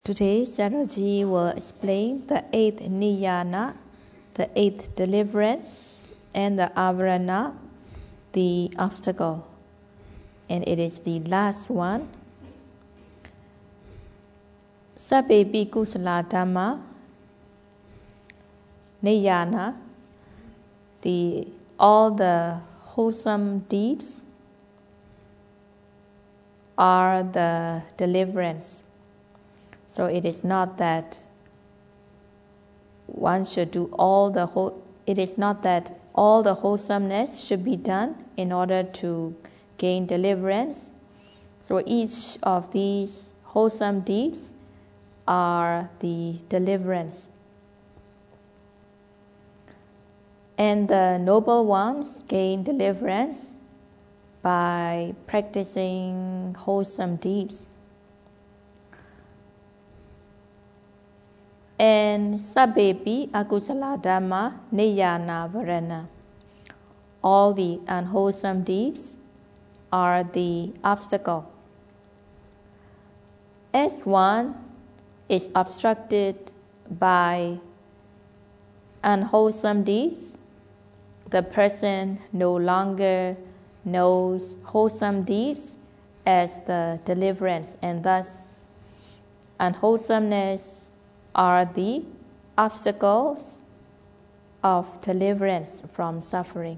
Today, Sayadaw will explain the 8th Niyana, the 8th deliverance, and the Avarana, the obstacle. And it is the last one. Sabbepi kusala dhamma, Niyana, all the wholesome deeds are the deliverance. So it is not that one should do it is not that all the wholesomeness should be done in order to gain deliverance. So each of these wholesome deeds are the deliverance. And the noble ones gain deliverance by practicing wholesome deeds. And sabbepi akusala dhamma niyana varana. All the unwholesome deeds are the obstacle. As one is obstructed by unwholesome deeds, the person no longer knows wholesome deeds as the deliverance, and thus unwholesomeness are the obstacles of deliverance from suffering.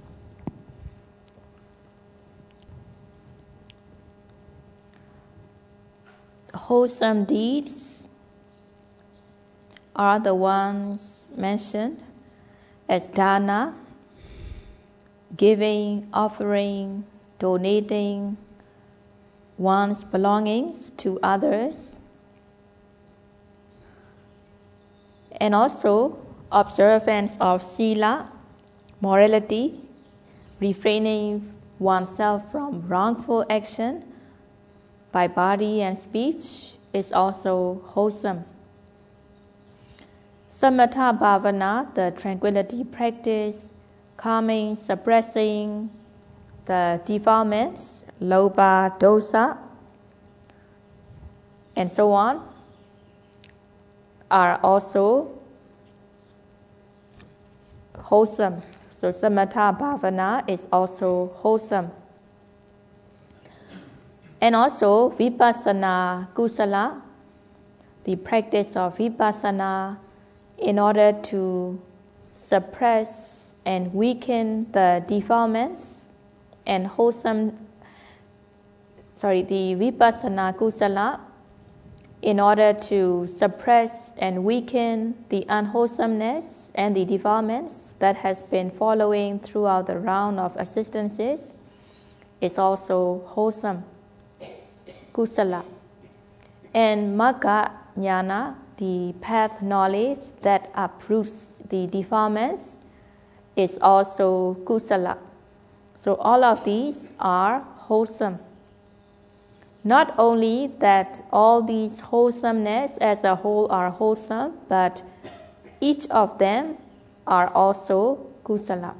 Wholesome deeds are the ones mentioned as dana, giving, offering, donating one's belongings to others, and also observance of sila, morality, refraining oneself from wrongful action by body and speech is also wholesome. Samatha bhavana, the tranquility practice, calming, suppressing the defilements, lobha, dosa, and so on, are also wholesome. So samatha bhavana is also wholesome. And also vipassana kusala, the practice of vipassana in order to suppress and weaken the defilements and the vipassana kusala in order to suppress and weaken the unwholesomeness and the defilements that has been following throughout the round of existences is also wholesome, kusala. And magga jnana, the path knowledge that uproots the defilements, is also kusala. So all of these are wholesome. Not only that all these wholesomeness as a whole are wholesome, but each of them are also kusala.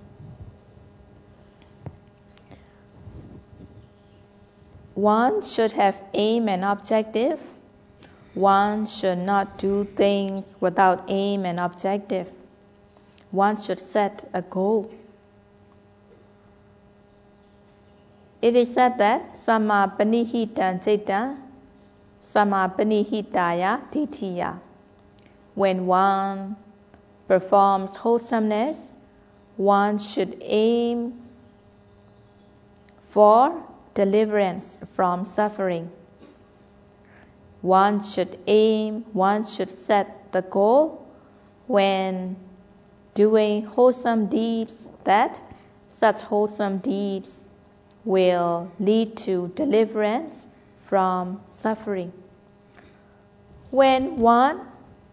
One should have aim and objective. One should not do things without aim and objective. One should set a goal. It is said that samma panihitam citta, samma panihitaya titiya. When one performs wholesomeness, one should aim for deliverance from suffering. One should set the goal when doing wholesome deeds that such wholesome deeds will lead to deliverance from suffering. When one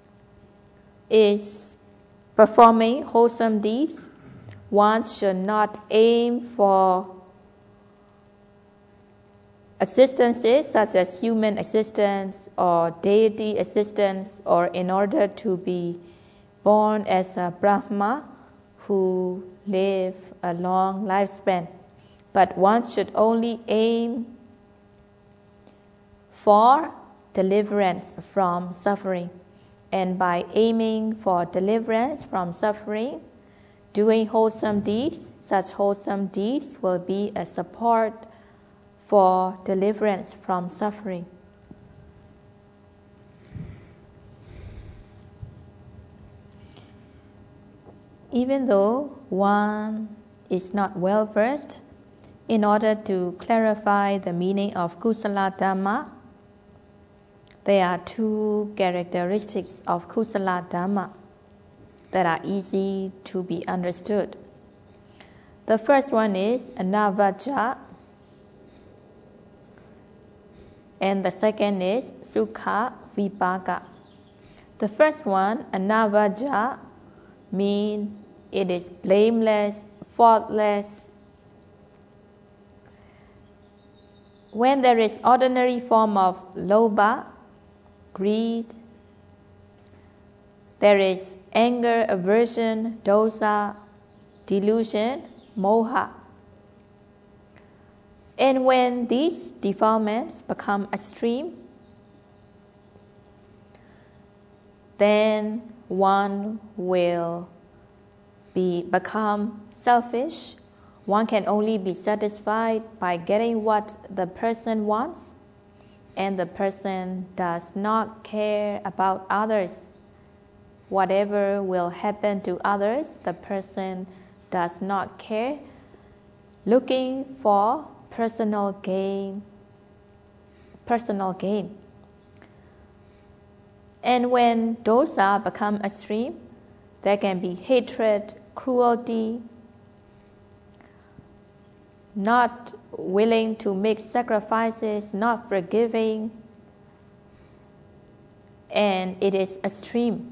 is performing wholesome deeds, one should not aim for existences such as human existence or deity existence, or in order to be born as a Brahma who live a long lifespan. But one should only aim for deliverance from suffering. And by aiming for deliverance from suffering, doing wholesome deeds, such wholesome deeds will be a support for deliverance from suffering. Even though one is not well versed, in order to clarify the meaning of Kusala Dhamma, there are two characteristics of Kusala Dhamma that are easy to be understood. The first one is Anavajja, and the second is Sukha Vipaka. The first one, Anavajja, means it is blameless, faultless. When there is ordinary form of lobha, greed, there is anger, aversion, dosa, delusion, moha. And when these defilements become extreme, then one will become selfish. One can only be satisfied by getting what the person wants, and the person does not care about others. Whatever will happen to others, the person does not care, looking for personal gain. And when dosa become extreme, there can be hatred, cruelty, not willing to make sacrifices, not forgiving, and it is extreme.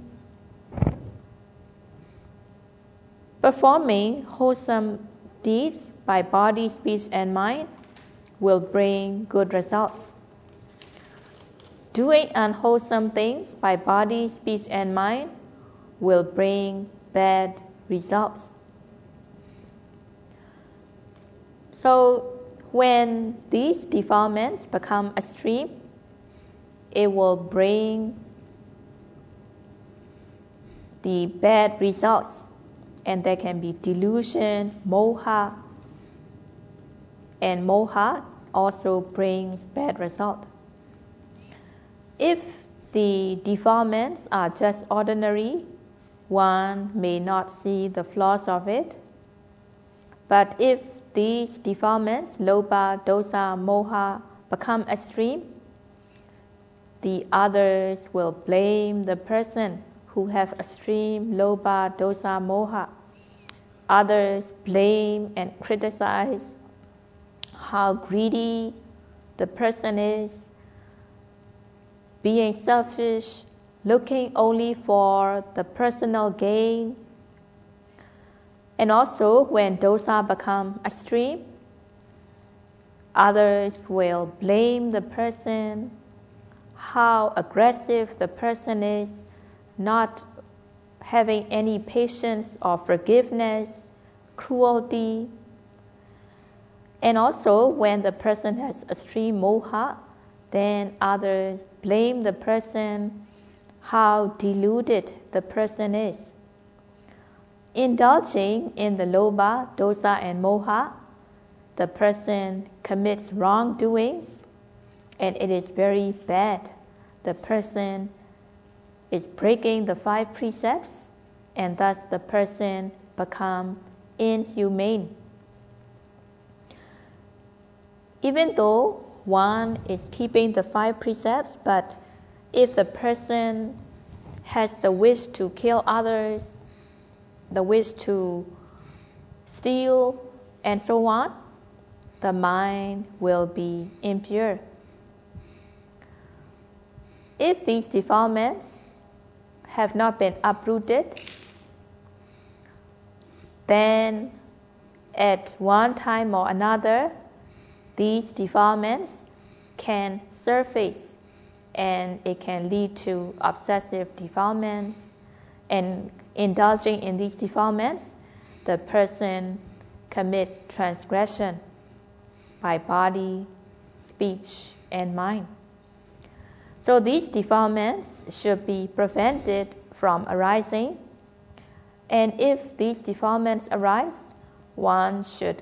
Performing wholesome deeds by body, speech, and mind will bring good results. Doing unwholesome things by body, speech, and mind will bring bad results. So when these defilements become extreme, it will bring the bad results, and there can be delusion, moha, and moha also brings bad result. If the defilements are just ordinary, one may not see the flaws of it. But if these defilements, lobha, dosa, moha, become extreme, the others will blame the person who have extreme lobha, dosa, moha. Others blame and criticize how greedy the person is, being selfish, looking only for the personal gain. And also when dosa become extreme, others will blame the person, how aggressive the person is, not having any patience or forgiveness, cruelty. And also when the person has extreme moha, then others blame the person, how deluded the person is. Indulging in the lobha, dosa, and moha, the person commits wrongdoings, and it is very bad. The person is breaking the 5 precepts, and thus the person becomes inhumane. Even though one is keeping the 5 precepts, but if the person has the wish to kill others, the wish to steal, and so on, the mind will be impure. If these defilements have not been uprooted, then at one time or another, these defilements can surface, and it can lead to obsessive defilements. And indulging in these defilements, the person commit transgression by body, speech, and mind. So these defilements should be prevented from arising. And if these defilements arise, one should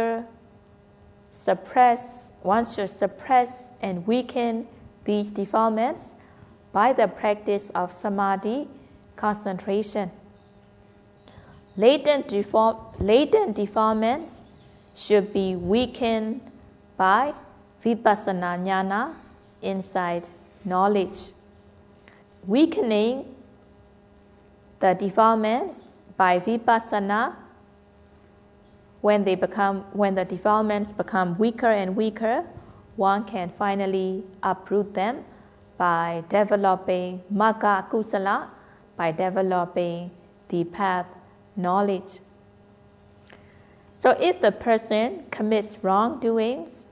suppress and weaken these defilements by the practice of samadhi concentration. Latent defilements should be weakened by vipassana jnana, insight knowledge. Weakening the defilements by vipassana, when the defilements become weaker and weaker, one can finally uproot them by developing magga kusala, by developing the path knowledge. So if the person commits wrongdoings,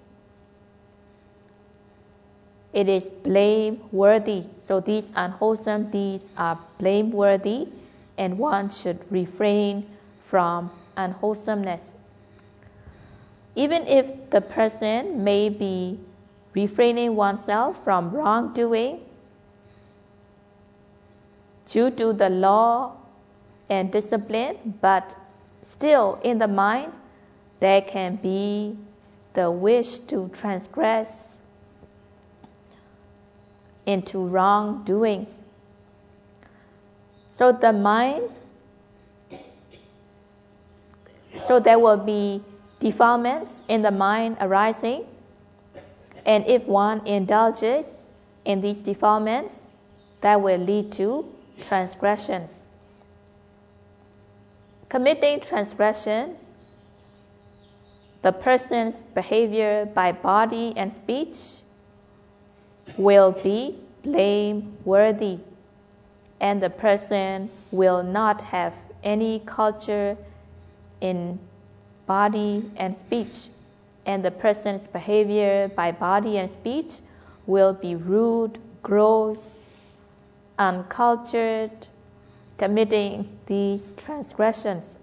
it is blameworthy. So these unwholesome deeds are blameworthy, and one should refrain from unwholesomeness. Even if the person may be refraining oneself from wrongdoing due to the law and discipline, but still in the mind there can be the wish to transgress into wrongdoings. So there will be defilements in the mind arising, and if one indulges in these defilements, that will lead to transgressions. Committing transgression, the person's behavior by body and speech will be blameworthy, and the person will not have any culture in body and speech, and the person's behavior by body and speech will be rude, gross, uncultured, committing these transgressions.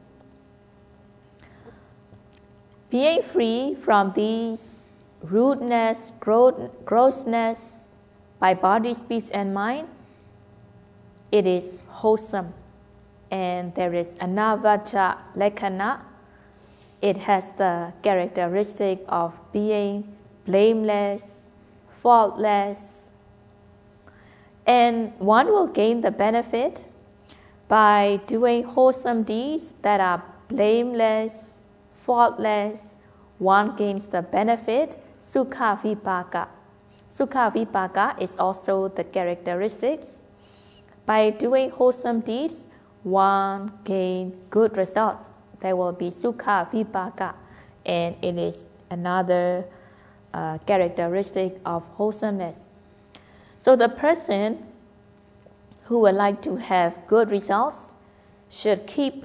Being free from these rudeness, grossness by body, speech, and mind, it is wholesome, and there is anavacca lakkhana. It has the characteristic of being blameless, faultless, and one will gain the benefit by doing wholesome deeds that are blameless, faultless. One gains the benefit, sukha vipaka. Sukha vipaka is also the characteristics. By doing wholesome deeds, one gains good results. There will be sukha vipaka, and it is another characteristic of wholesomeness. So the person who would like to have good results should keep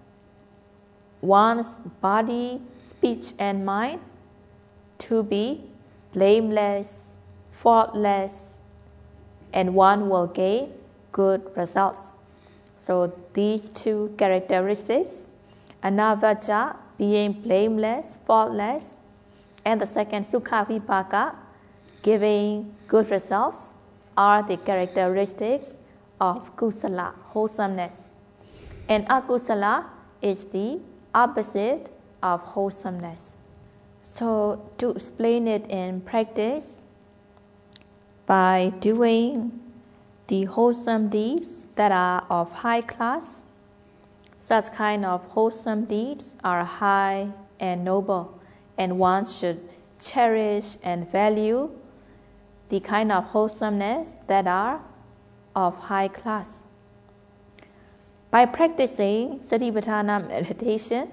one's body, speech, and mind to be blameless, faultless, and one will gain good results. So these two characteristics, anavacca, being blameless, faultless, and the second, sukha vipaka, giving good results, are the characteristics of kusala, wholesomeness. And akusala is the opposite of wholesomeness. So to explain it in practice, by doing the wholesome deeds that are of high class, such kind of wholesome deeds are high and noble, and one should cherish and value the kind of wholesomeness that are of high class. By practicing Satipatthana meditation,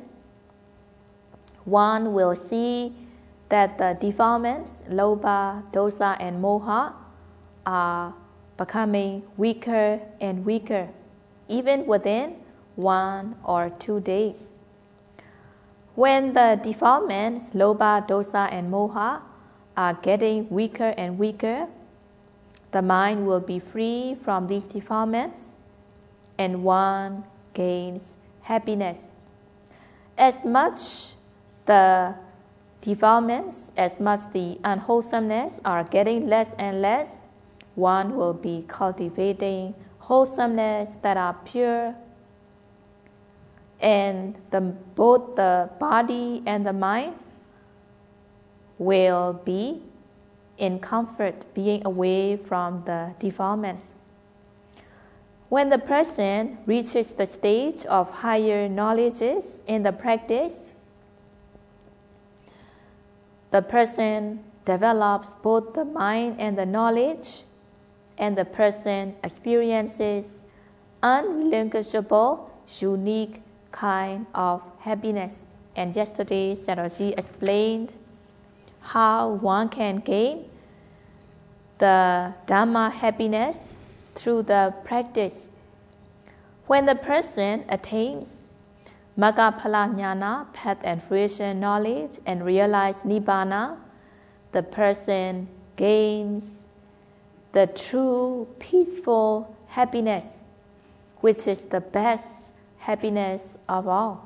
one will see that the defilements, lobha, dosa, and moha, are becoming weaker and weaker, even within 1 or 2 days. When the defilements, lobha, dosa, and moha, are getting weaker and weaker, the mind will be free from these defilements, and one gains happiness. As much the defilements, as much the unwholesomeness are getting less and less, one will be cultivating wholesomeness that are pure, and both the body and the mind will be in comfort, being away from the defilements. When the person reaches the stage of higher knowledges in the practice, the person develops both the mind and the knowledge, and the person experiences unrelinquishable, unique kind of happiness. And yesterday, Sayadaw explained how one can gain the Dhamma happiness through the practice. When the person attains Magga Phala Jnana, path and fruition knowledge, and realize Nibbana, the person gains the true peaceful happiness, which is the best happiness of all.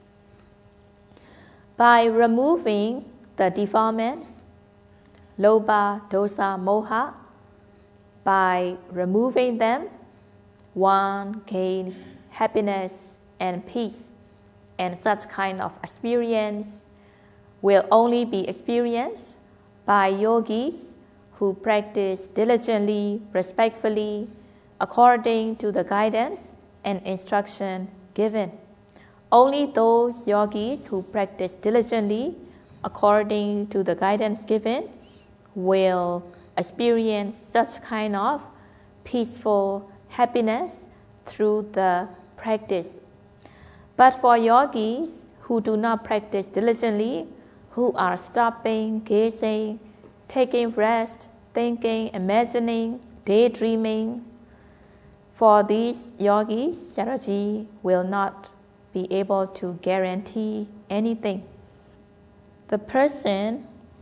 By removing the defilements, Lobha, Dosa, Moha, by removing them, one gains happiness and peace. And such kind of experience will only be experienced by yogis who practice diligently, respectfully, according to the guidance and instruction given. Only those yogis who practice diligently, according to the guidance given, will experience such kind of peaceful happiness through the practice. But for yogis who do not practice diligently, who are stopping, gazing, taking rest, thinking, imagining, daydreaming, for these yogis, Sayadaw will not be able to guarantee anything. The person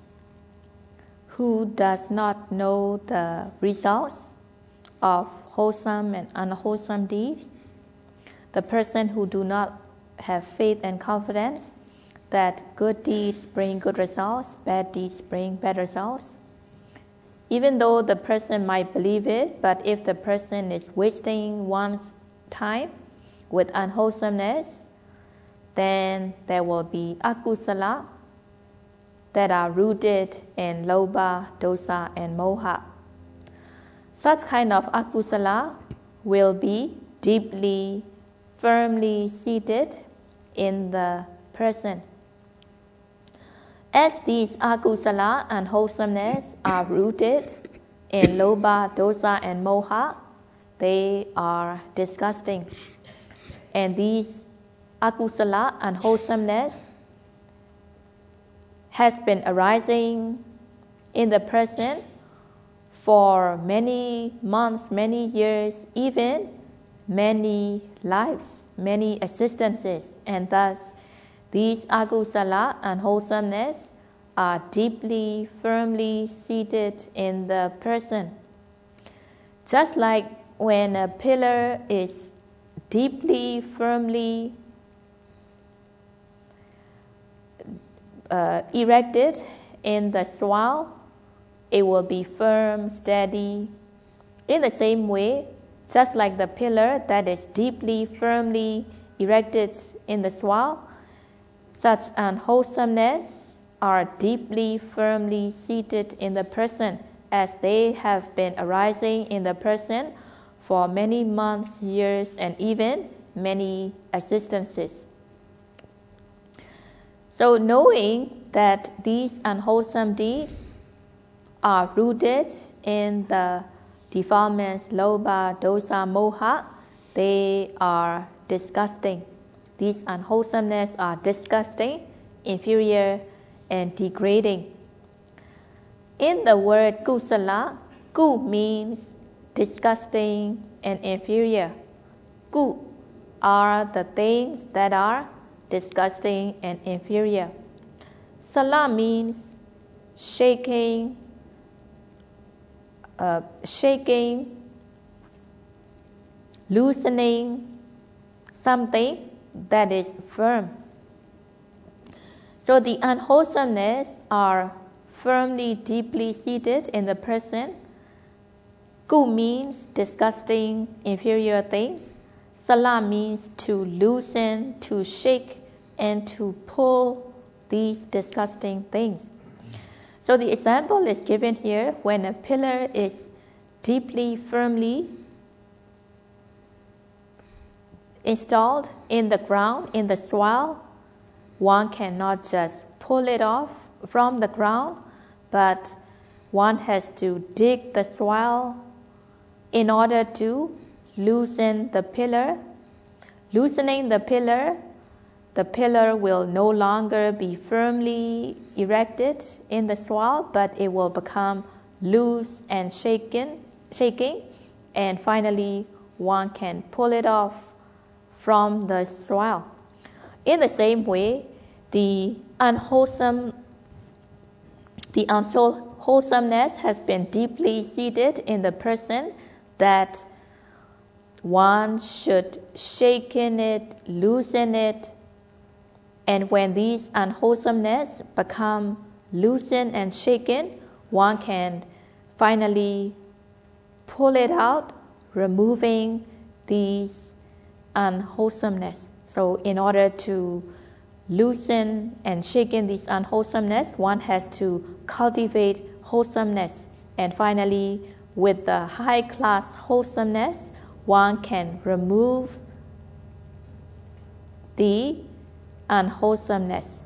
who does not know the results of wholesome and unwholesome deeds, the person who do not have faith and confidence that good deeds bring good results, bad deeds bring bad results. Even though the person might believe it, but if the person is wasting one's time with unwholesomeness, then there will be akusala that are rooted in Lobha, Dosa, and Moha. Such kind of akusala will be deeply, firmly seated in the person. As these akusala and wholesomeness are rooted in Lobha, Dosa, and Moha, they are disgusting. And these akusala and wholesomeness has been arising in the person for many months, many years, even many lives, many existences, and thus these akusala and wholesomeness are deeply, firmly seated in the person. Just like when a pillar is deeply, firmly erected in the soil, it will be firm, steady. In the same way, just like the pillar that is deeply, firmly erected in the soil, such unwholesomeness are deeply, firmly seated in the person, as they have been arising in the person for many months, years, and even many existences. So knowing that these unwholesome deeds are rooted in the defilements Lobha, Dosa, Moha, they are disgusting. These unwholesomeness are disgusting, inferior, and degrading. In the word kusala, ku means disgusting and inferior. Ku are the things that are disgusting and inferior. Sala means shaking, loosening something that is firm. So the unwholesomeness are firmly, deeply seated in the person, Gu means disgusting, inferior things. Sala means to loosen, to shake, and to pull these disgusting things. So the example is given here: when a pillar is deeply, firmly installed in the ground, in the soil, one cannot just pull it off from the ground, but one has to dig the soil in order to loosen the pillar. Loosening the pillar will no longer be firmly erected in the soil, but it will become loose and shaking, and finally one can pull it off from the soil. In the same way, the unwholesomeness has been deeply seated in the person, that one should shaken it, loosen it, and when these unwholesomeness become loosened and shaken, one can finally pull it out, removing these unwholesomeness. So in order to loosen and shaken these unwholesomeness, one has to cultivate wholesomeness. And finally, with the high class wholesomeness, one can remove the unwholesomeness.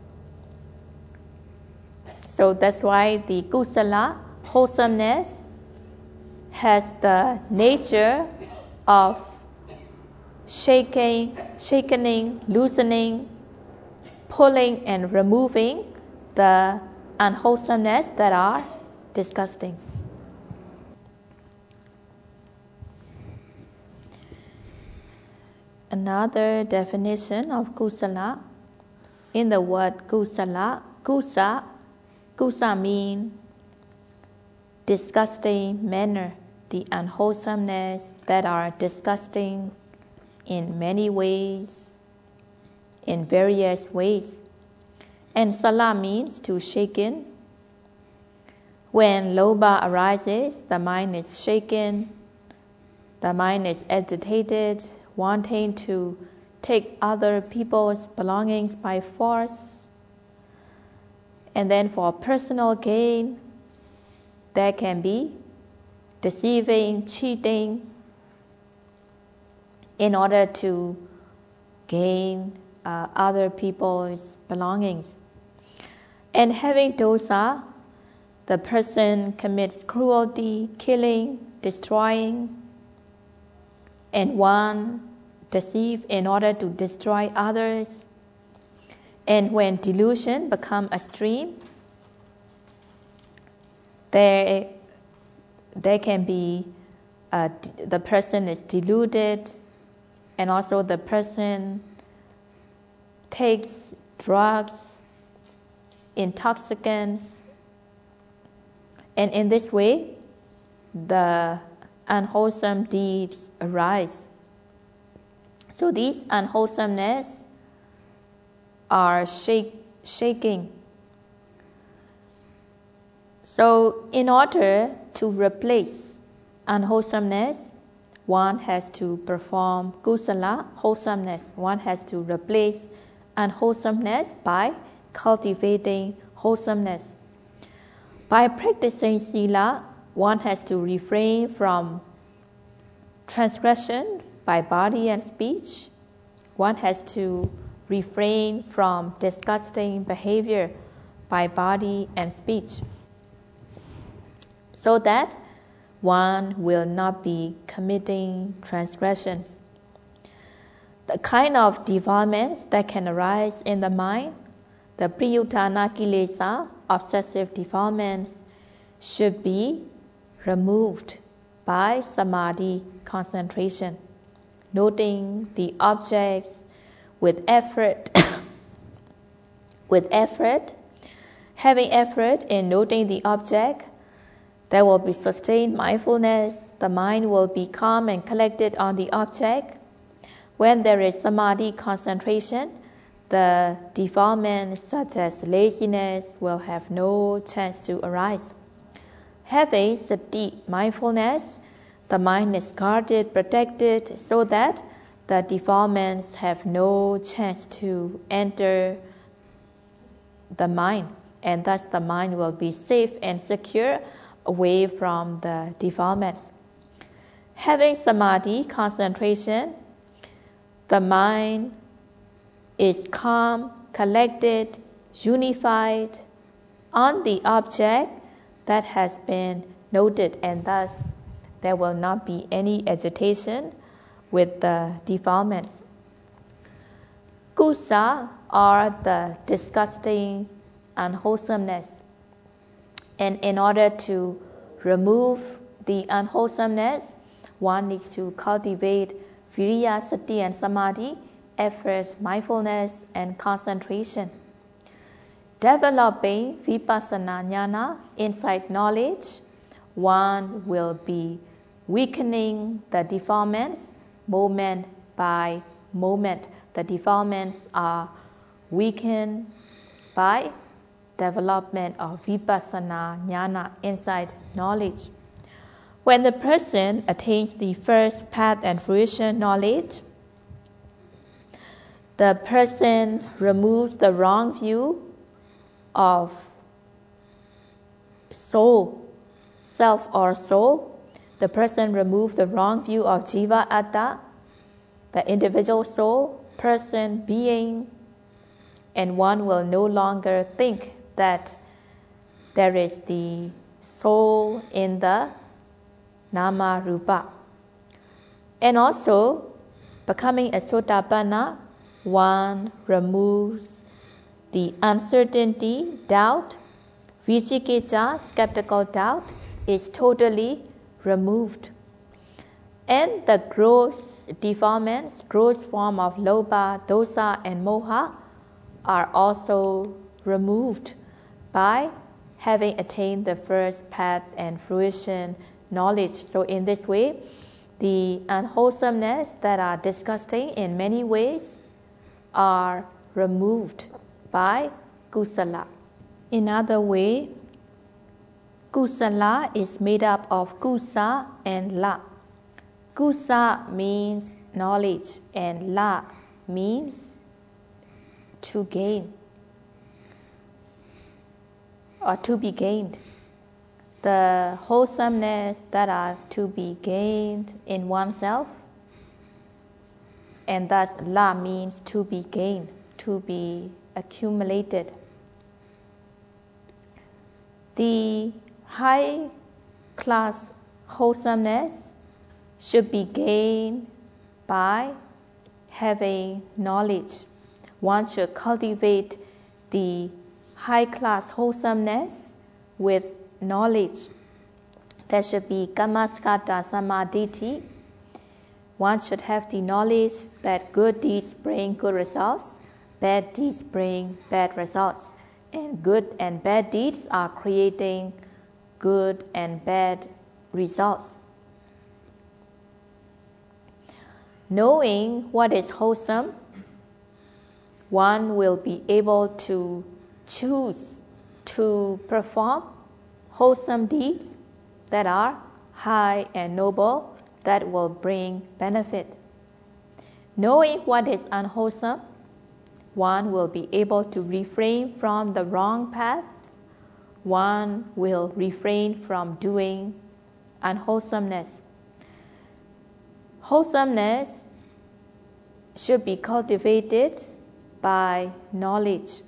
So that's why the kusala, wholesomeness, has the nature of shaking, loosening, pulling and removing the unwholesomeness that are disgusting. Another definition of kusala: in the word kusala, kusa means disgusting manner, the unwholesomeness that are disgusting in many ways, in various ways. And sala means to shaken. When lobha arises, the mind is shaken, the mind is agitated, wanting to take other people's belongings by force. And then for personal gain, there can be deceiving, cheating, in order to gain other people's belongings. And having dosa, the person commits cruelty, killing, destroying, and one deceive in order to destroy others. And when delusion becomes extreme, there can be the person is deluded, and also the person takes drugs, intoxicants, and in this way, the unwholesome deeds arise. So these unwholesomeness are shaking. So in order to replace unwholesomeness, one has to perform kusala, wholesomeness. One has to replace unwholesomeness by cultivating wholesomeness. By practicing sila, one has to refrain from transgression by body and speech. One has to refrain from disgusting behavior by body and speech, so that one will not be committing transgressions. The kind of defilements that can arise in the mind, the priyuddhana kilesa, obsessive defilements, should be removed by samadhi concentration, noting the objects with effort, having effort in noting the object. There will be sustained mindfulness. The mind will be calm and collected on the object. When there is samadhi concentration, the defilements such as laziness will have no chance to arise. Having sati, mindfulness, The mind is guarded, protected, so that the defilements have no chance to enter the mind, and thus the mind will be safe and secure away from the defilements. Having samadhi, concentration, the mind is calm, collected, unified on the object that has been noted, and thus there will not be any agitation with the defilements. Kusa are the disgusting unwholesomeness, and in order to remove the unwholesomeness, one needs to cultivate viriya, sati and samadhi, effort, mindfulness and concentration. Developing vipassana jnana, insight knowledge, one will be weakening the defilements moment by moment. The defilements are weakened by development of vipassana jnana, insight knowledge. When the person attains the first path and fruition knowledge, the person removes the wrong view of soul, self or soul. The person removes the wrong view of jiva atta, the individual soul, person, being, and one will no longer think that there is the soul in the nama rupa. And also, becoming a sotapanna, one removes the uncertainty, doubt, vicikicca, skeptical doubt, is totally removed. And the gross defilements, gross form of lobha, dosa and moha are also removed by having attained the first path and fruition knowledge. So in this way, the unwholesomeness that are disgusting in many ways are removed by kusala. In other way, kusala is made up of kusa and la. Kusa means knowledge and la means to gain or to be gained. The wholesomeness that are to be gained in oneself, and thus la means to be gained, to be accumulated. The high class wholesomeness should be gained by having knowledge. One should cultivate the high class wholesomeness with knowledge. There should be kammaskata samadhi. One should have the knowledge that good deeds bring good results, bad deeds bring bad results, and good and bad deeds are creating good and bad results. Knowing what is wholesome, one will be able to choose to perform wholesome deeds that are high and noble, that will bring benefit. Knowing what is unwholesome, one will be able to refrain from the wrong path. One will refrain from doing unwholesomeness. Wholesomeness should be cultivated by knowledge.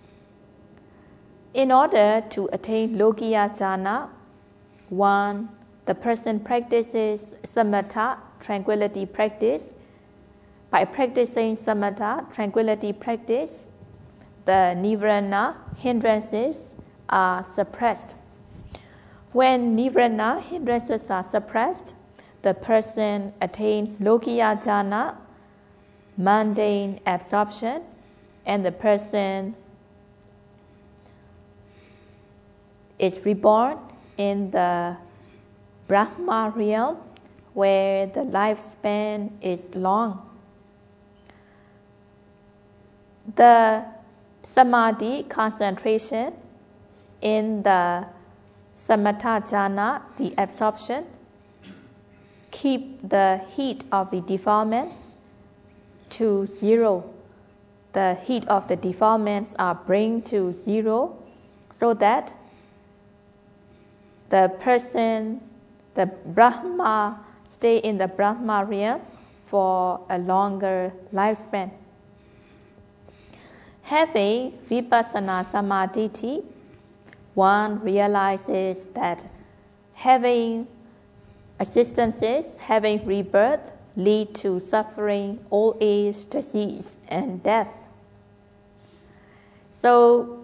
In order to attain lokiya jhana, the person practices samatha, tranquility practice. By practicing samatha, tranquility practice, the nirvana hindrances are suppressed. When nirvana hindrances are suppressed, the person attains lokiya jhana, mundane absorption, and the person is reborn in the Brahma realm, where the lifespan is long. The samadhi, concentration in the samatha jhana, the absorption, keep the heat of the defilements to zero. The heat of the defilements are bring to zero so that the person, the Brahma, stay in the Brahma realm for a longer lifespan. Having Vipassana Samadhi, one realizes that having existences, having rebirth, lead to suffering, old age, disease, and death. So,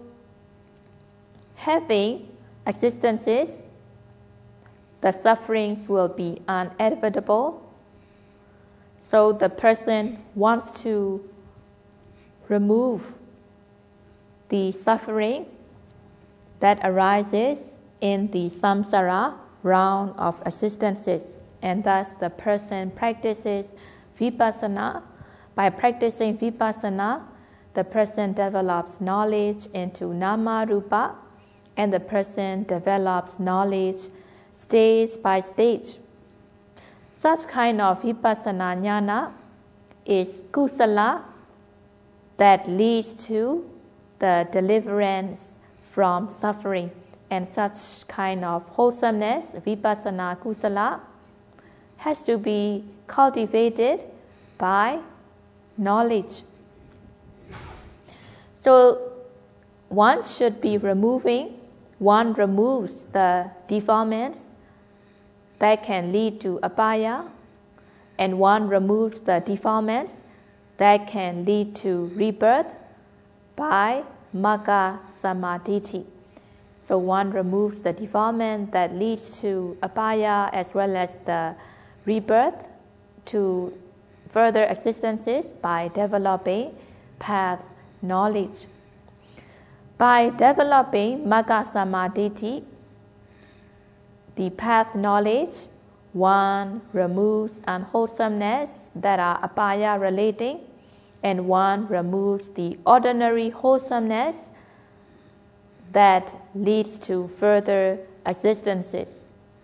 having existences, the sufferings will be inevitable. So the person wants to remove the suffering that arises in the samsara round of existences, and thus the person practices vipassana. By practicing vipassana, the person develops knowledge into nama rupa, and the person develops knowledge stage by stage. Such kind of vipassana jnana is kusala that leads to the deliverance from suffering, and such kind of wholesomeness, vipassana kusala, has to be cultivated by knowledge. So one should be one removes the defilements that can lead to apaya, and one removes the defilements that can lead to rebirth by magga samadhi. So one removes the defilement that leads to apaya as well as the rebirth to further existences by developing path knowledge. By developing magga samadhi, the path knowledge, one removes unwholesomeness that are apaya relating, and one removes the ordinary wholesomeness that leads to further existences.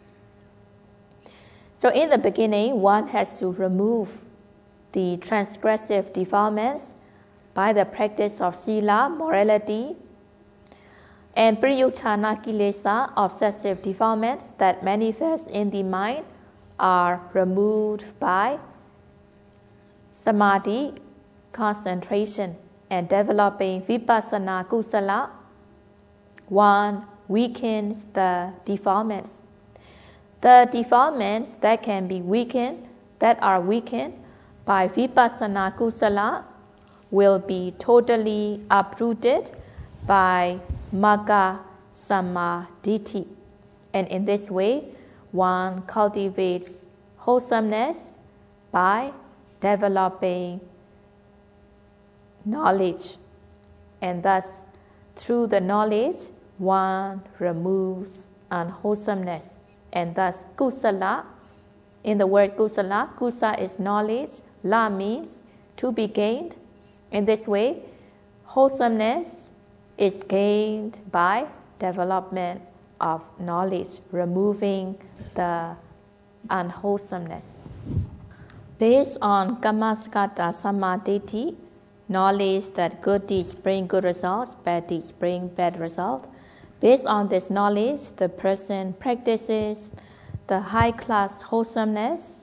So in the beginning, one has to remove the transgressive defilements by the practice of sila, morality, and priyuttana kilesa, obsessive defilements that manifest in the mind, are removed by samadhi, concentration, and developing vipassana kusala. One weakens the defilements. The defilements that can be weakened, that are weakened by vipassana kusala, will be totally uprooted by magga samadhi. And in this way, one cultivates wholesomeness by developing knowledge. And thus, through the knowledge, one removes unwholesomeness. And thus, kusala, in the word kusala, kusa is knowledge, la means to be gained. In this way, wholesomeness is gained by development of knowledge, removing the unwholesomeness. Based on kammasakata samadhi, knowledge that good deeds bring good results, bad deeds bring bad results. Based on this knowledge, the person practices the high-class wholesomeness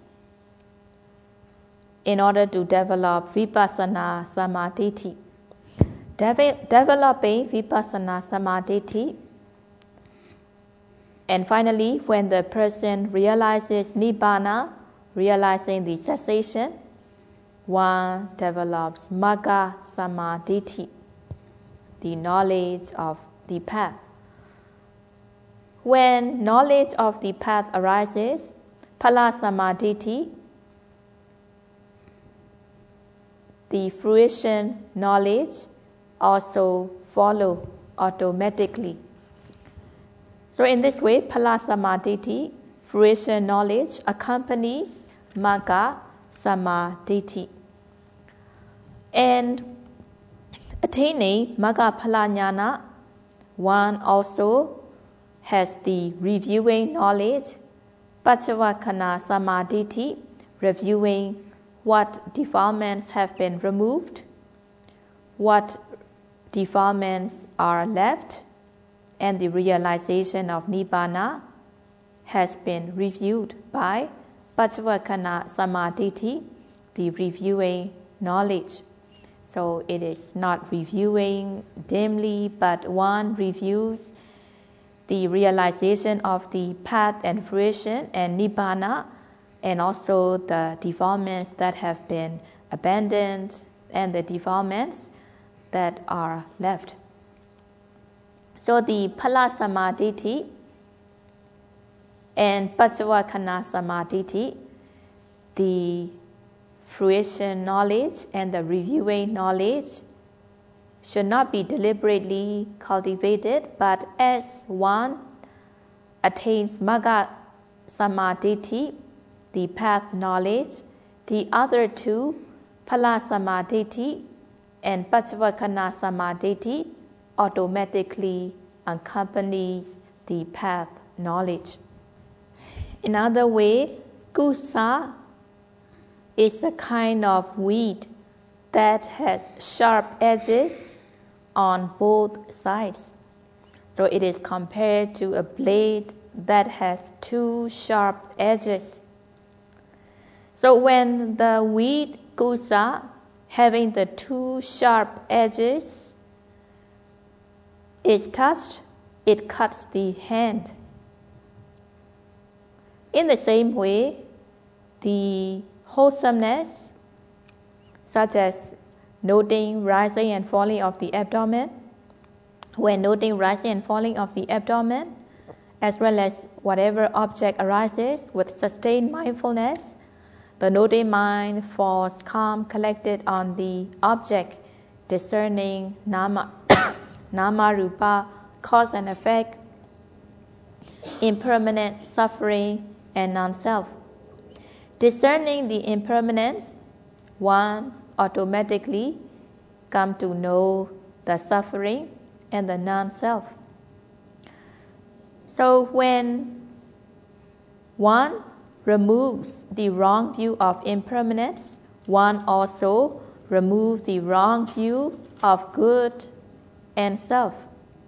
in order to develop vipassana samadhi. Developing vipassana samadhi, and finally, when the person realizes nibbana, realizing the cessation, one develops magga samadhi, the knowledge of the path. When knowledge of the path arises, phala samadhi, the fruition knowledge also follow automatically. So in this way, phala samadhi, fruition knowledge, accompanies magga samadhi. And attaining magga phala jnana, one also has the reviewing knowledge Paccavakkana Samadhi, reviewing what defilements have been removed, what defilements are left, and the realization of Nibbana has been reviewed by Paccavakkana Samadhi, the reviewing knowledge. So it is not reviewing dimly, but one reviews the realization of the path and fruition and Nibbana, and also the defilements that have been abandoned and the defilements that are left. So the Phala Samadhi and Paccavakkana Samadhi, the fruition knowledge and the reviewing knowledge, should not be deliberately cultivated, but as one attains Magga Samadhi, the path knowledge, the other two, Phala Samadhi and Paccavakkana Samadhi, automatically accompanies the path knowledge. In other way, Kusa is a kind of weed that has sharp edges on both sides. So it is compared to a blade that has two sharp edges. So when the weed Kusa, having the two sharp edges, is touched, it cuts the hand. In the same way, the wholesomeness, such as noting rising and falling of the abdomen, when noting rising and falling of the abdomen, as well as whatever object arises with sustained mindfulness, the noting mind falls calm, collected on the object, discerning nama, nama rupa, cause and effect, impermanent suffering, and non-self. Discerning the impermanence, one automatically come to know the suffering and the non-self. So when one removes the wrong view of impermanence, one also removes the wrong view of good and self.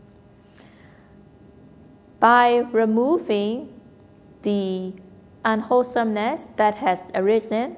By removing the unwholesomeness that has arisen,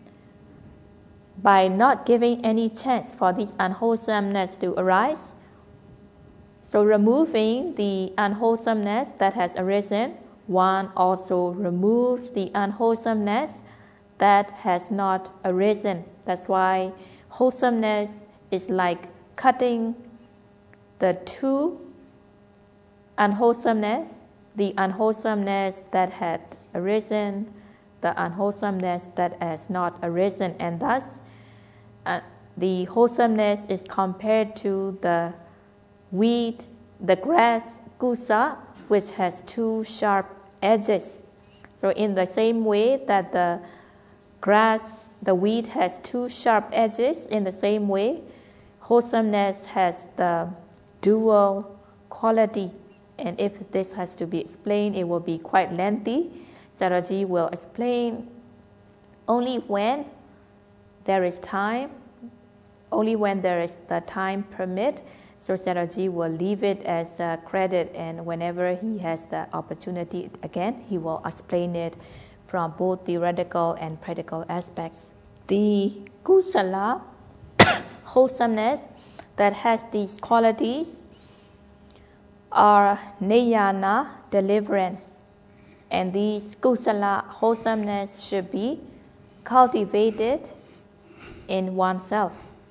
by not giving any chance for this unwholesomeness to arise, so removing the unwholesomeness that has arisen, one also removes the unwholesomeness that has not arisen. That's why wholesomeness is like cutting the two unwholesomeness, the unwholesomeness that had arisen, the unwholesomeness that has not arisen, and thus the wholesomeness is compared to the weed, the grass, kusa, which has two sharp edges. So in the same way that the grass, the weed has two sharp edges, in the same way, wholesomeness has the dual quality. And if this has to be explained, it will be quite lengthy. Sayadaw will explain only when there is time, only when there is the time permit. So Sayadaw will leave it as a credit, and whenever he has the opportunity again, he will explain it from both theoretical and practical aspects. The kusala, wholesomeness that has these qualities, are niyana, deliverance, and these kusala, wholesomeness, should be cultivated in oneself.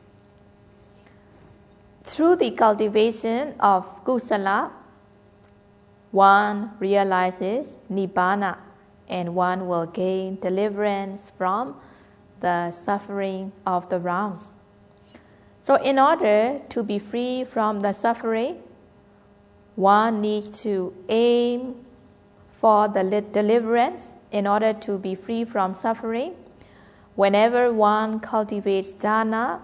Through the cultivation of kusala, one realizes nibbana, and one will gain deliverance from the suffering of the rounds. So in order to be free from the suffering, one needs to aim for the deliverance in order to be free from suffering. Whenever one cultivates dana,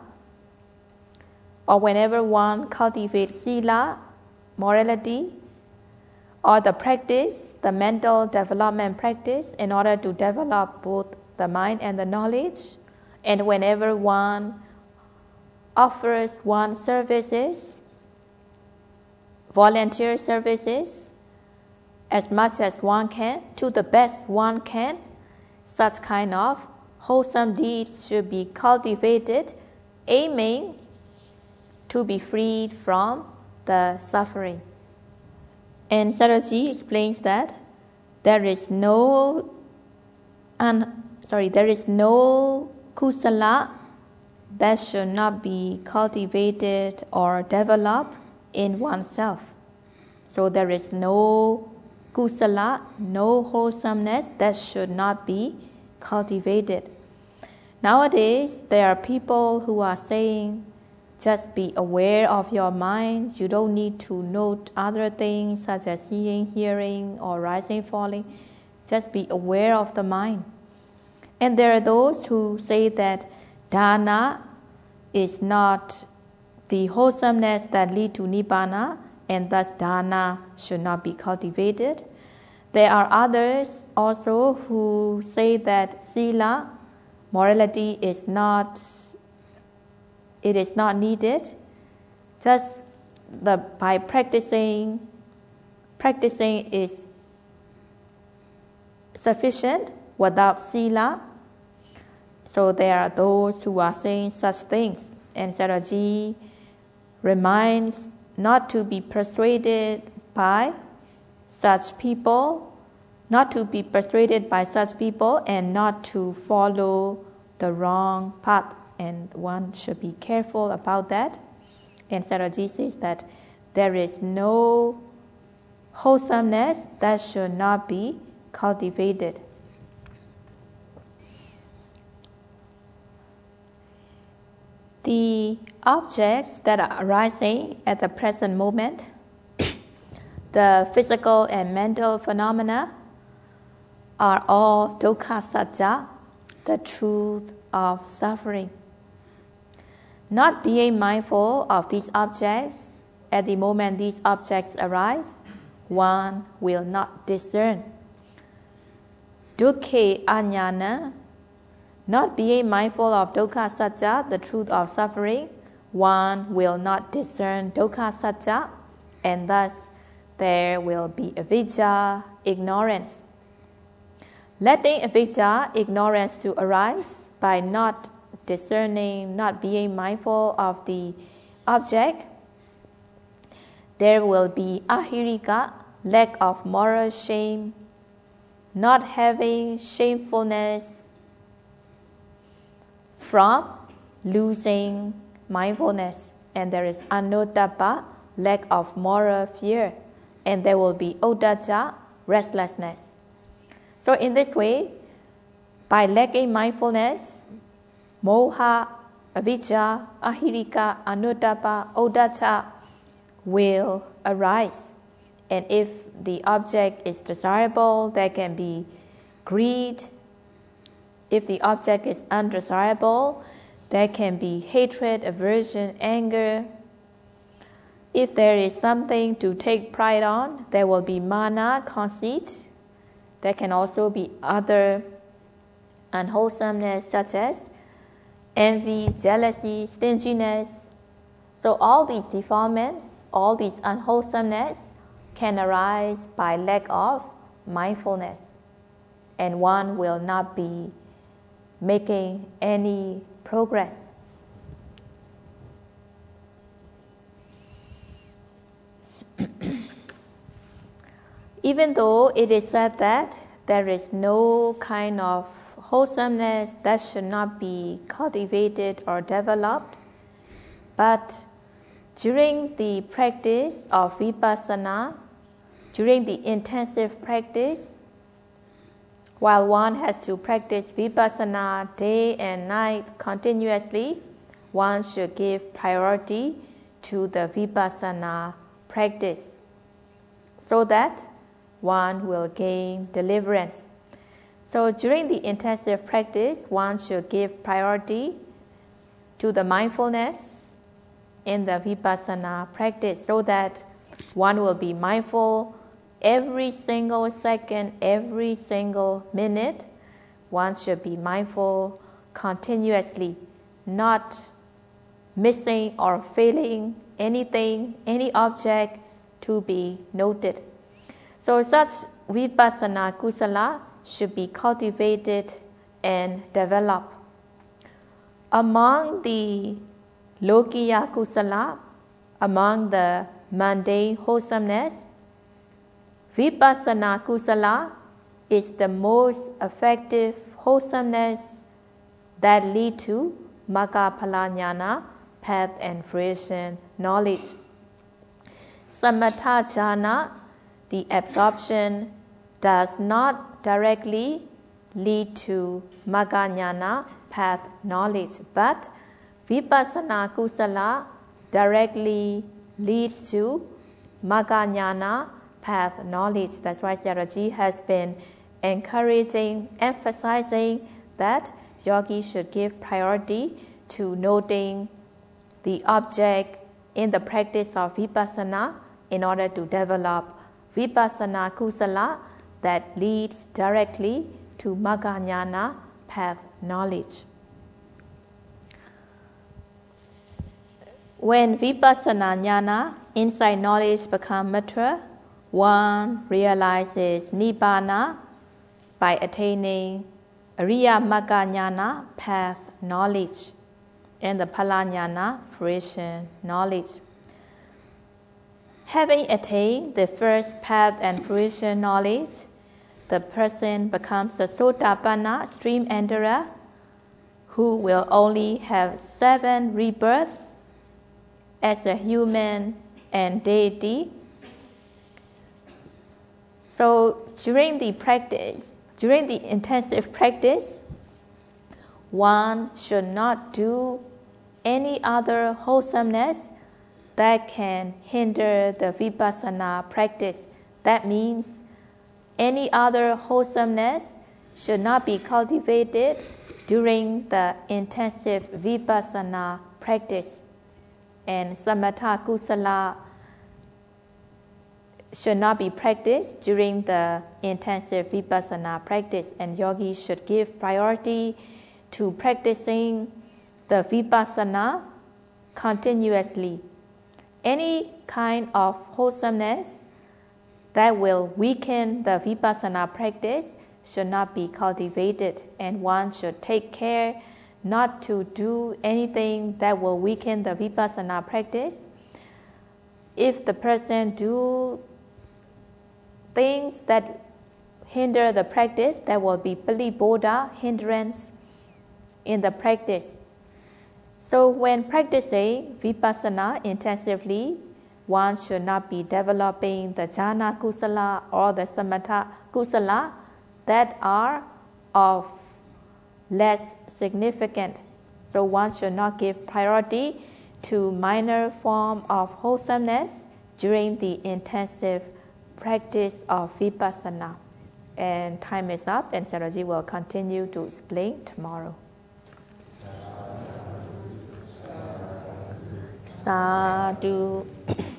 or whenever one cultivates sila, morality, or the practice, the mental development practice, in order to develop both the mind and the knowledge. And whenever one offers one services, volunteer services, as much as one can, to the best one can, such kind of wholesome deeds should be cultivated, aiming to be freed from the suffering. And Sayadaw explains that there is no kusala that should not be cultivated or developed in oneself. So there is no kusala, no wholesomeness that should not be cultivated. Nowadays, there are people who are saying, just be aware of your mind. You don't need to note other things such as seeing, hearing, or rising, falling. Just be aware of the mind. And there are those who say that dana is not the wholesomeness that leads to nibbana, and thus dana should not be cultivated. There are others also who say that sila, morality, is not needed. Just by practicing is sufficient without sila. So there are those who are saying such things, and Sayadaw reminds not to be persuaded by such people, and not to follow the wrong path, and one should be careful about that. And Sayadaw says that there is no wholesomeness that should not be cultivated. The objects that are arising at the present moment, the physical and mental phenomena, are all dukkha satya, the truth of suffering. Not being mindful of these objects at the moment these objects arise, one will not discern. Dukkhe ajnana, not being mindful of dukkha satya, the truth of suffering, one will not discern dukkha satya, and thus there will be avijja, ignorance. Letting avijja, ignorance, to arise by not discerning, not being mindful of the object, there will be ahirika, lack of moral shame, not having shamefulness from losing mindfulness, and there is anuttappa, lack of moral fear, and there will be uddhacca, restlessness. So in this way, by lacking mindfulness, moha, avijja, ahirika, anuttappa, uddhacca will arise. And if the object is desirable, there can be greed. If the object is undesirable, there can be hatred, aversion, anger. If there is something to take pride on, there will be mana, conceit. There can also be other unwholesomeness such as envy, jealousy, stinginess. So all these defilements, all these unwholesomeness can arise by lack of mindfulness, and one will not be making any progress. Even though it is said that there is no kind of wholesomeness that should not be cultivated or developed, but during the practice of vipassana, during the intensive practice, while one has to practice vipassana day and night continuously, one should give priority to the vipassana practice so that one will gain deliverance. So during the intensive practice, one should give priority to the mindfulness in the vipassana practice so that one will be mindful every single second, every single minute, one should be mindful continuously, not missing or failing anything, any object to be noted. So such vipassana kusala should be cultivated and developed. Among the lokiya kusala, among the mundane wholesomeness, vipassana kusala is the most effective wholesomeness that lead to Maggaphala Jnana, path and fruition knowledge. Samatha jhana, the absorption, does not directly lead to Magga Jnana, path knowledge, but vipassana kusala directly leads to Magga Jnana, path knowledge. That's why Sayadaw has been encouraging, emphasizing that yogis should give priority to noting the object in the practice of vipassana in order to develop vipassana kusala that leads directly to Magga Jnana, path knowledge. When vipassana jnana, insight knowledge, become mature, one realizes nibbana by attaining Ariya Magga Jnana, path knowledge, and the Phala Jnana, fruition knowledge. Having attained the first path and fruition knowledge, the person becomes a Sotapanna stream enterer who will only have 7 rebirths as a human and deity. So during the intensive practice, one should not do any other wholesomeness that can hinder the vipassana practice. That means any other wholesomeness should not be cultivated during the intensive vipassana practice. And samatha kusala should not be practiced during the intensive vipassana practice, and yogis should give priority to practicing the vipassana continuously. Any kind of wholesomeness that will weaken the vipassana practice should not be cultivated, and one should take care not to do anything that will weaken the vipassana practice. If the person do things that hinder the practice, that will be paliboddha, hindrance in the practice. So when practicing vipassana intensively, one should not be developing the jhana kusala or the samatha kusala that are of less significant. So one should not give priority to minor form of wholesomeness during the intensive practice of vipassana. And time is up, and Sayadaw will continue to explain tomorrow. Sadhu.